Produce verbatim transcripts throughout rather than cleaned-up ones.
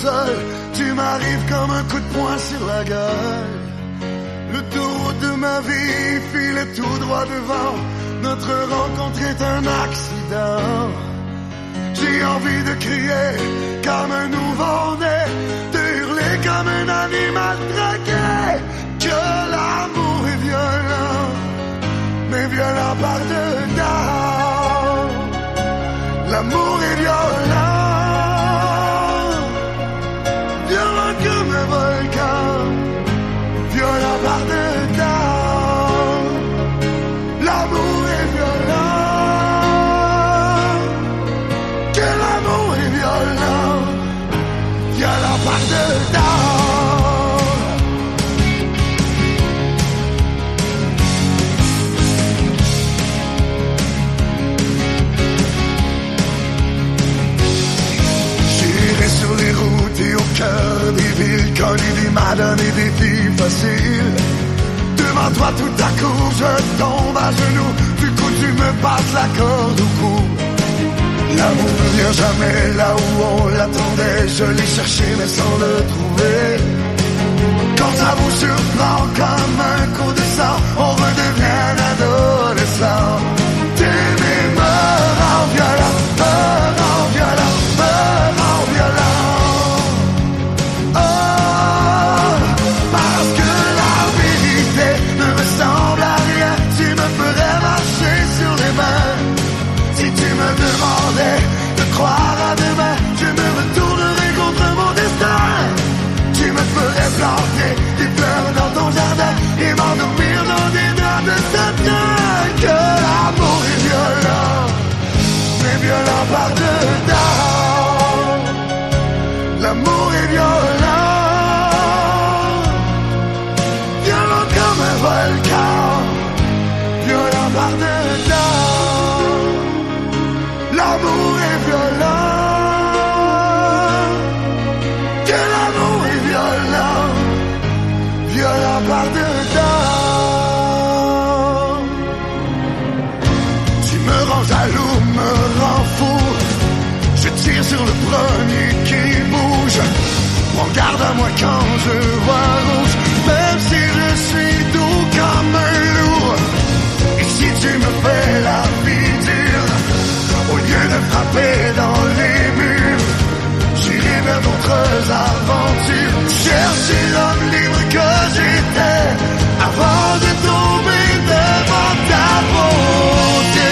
seul, tu m'arrives comme un coup de poing sur la gueule. Le tour de ma vie file tout droit devant. Notre rencontre est un accident. J'ai envie de crier comme un nouveau-né, de hurler comme un animal traqué. Que l'amour est violent, mais violent par dedans. L'amour est violent, violent comme un volcan, violent par dedans. L'amour est violent, que l'amour est violent, violent par dedans. Sur les routes et au cœur des villes connues, des m'a donné des vies faciles. Devant toi tout à coup je tombe à genoux. Du coup tu me passes la corde au cou. L'amour ne vient jamais là où on l'attendait. Je l'ai cherché mais sans le trouver. Quand ça vous surprend comme un coup de sang, on redevient un adolescent. T'aimer me rend violent, me rend violent, me rend violent. Oh, parce que la vérité ne ressemble à rien. Tu me ferais marcher sur les mains. Si tu me demandais de croire à demain, je me retournerais contre mon destin. Tu me ferais planter des fleurs dans ton jardin et m'endormir dans des draps de satin. Que l'amour est violent, mais violent par dedans. L'amour est violent, violent comme un volcan, violent par dedans. L'amour est violent, que l'amour est violent, violent par dedans. Tu me rends jaloux, me rends fou. Je tire sur le premier qui bouge. Prends garde à moi quand je vois rouge. Même si je suis doux comme un loup. Et si tu me fais la vie dure, au lieu de frapper dans les murs, j'irai vers d'autres aventures. Chercher l'homme libre que j'étais avant de tomber devant ta beauté.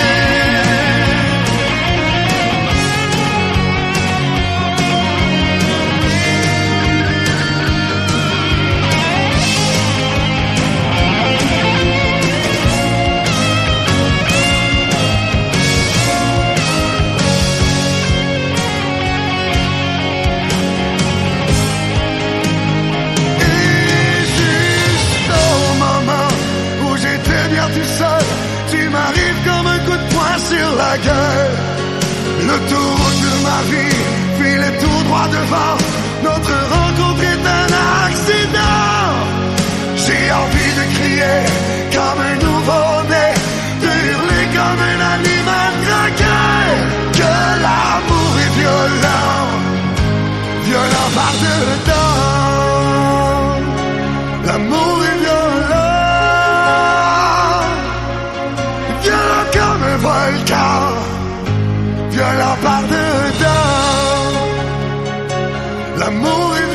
Tout seul, tu m'arrives comme un coup de poing sur la gueule. Le tour de ma vie file tout droit devant. Notre rencontre est un accident. J'ai envie de crier comme un nouveau-né, de hurler comme un animal traqué. Que l'amour est violent, violent par dedans. L'amour est violent, violent comme un volcan, violent par dedans. L'amour est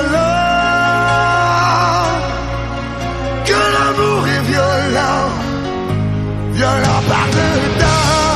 violent, que l'amour est violent, violent par dedans.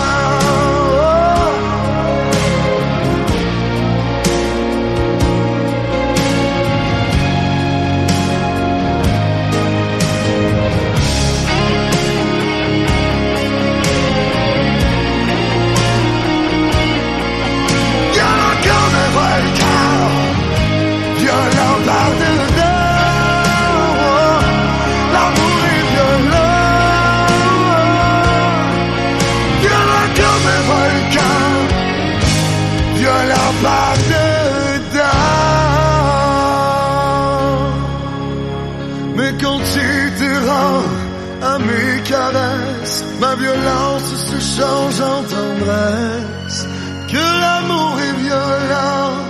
Par dedans. Mais quand tu te rends à mes caresses, ma violence se change en tendresse. Que l'amour est violent,